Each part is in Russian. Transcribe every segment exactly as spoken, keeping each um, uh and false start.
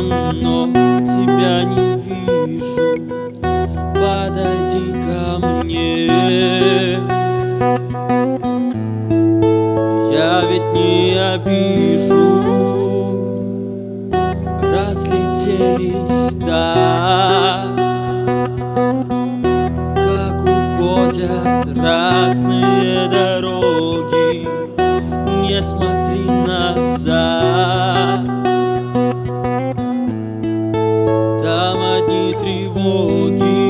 но тебя не вижу. Подойди ко мне, я ведь не обижу. Разлетелись так, как уходят разные дороги. Не смотри назад, там одни тревоги.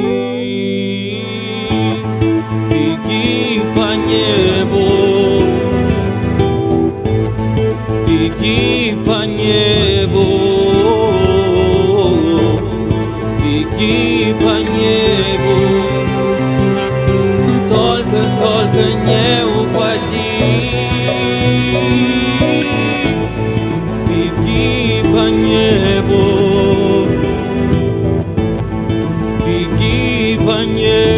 Беги по небу, беги по небу, беги по небу. Только, только не упади. Беги по небу, беги по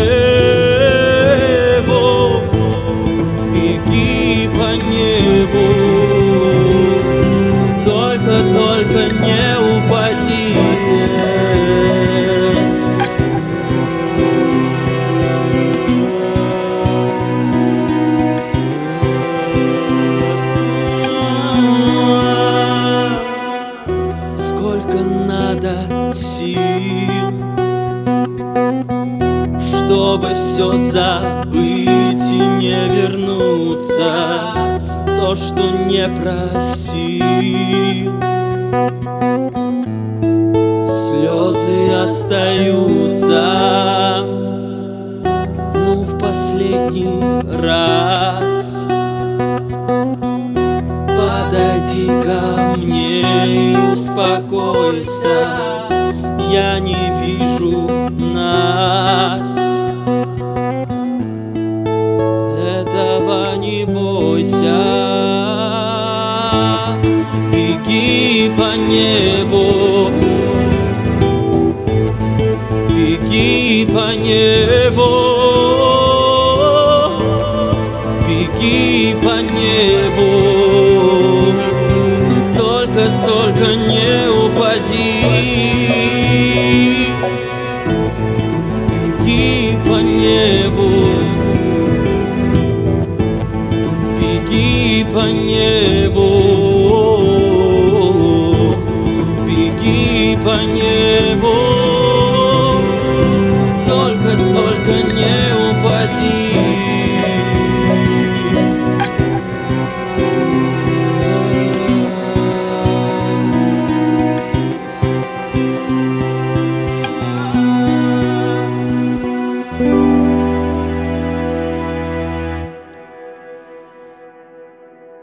небу, беги по небу. Только, только не упади. Сколько надо сил, чтобы все забыть и не вернуться, то, что не просил. Слезы остаются, ну в последний раз. Подойди ко мне и успокойся, я не вижу нас. Этого не бойся. Беги по небу, беги по небу, беги по небу. Только, только не упади. Беги по небу, беги по небу, беги по небу.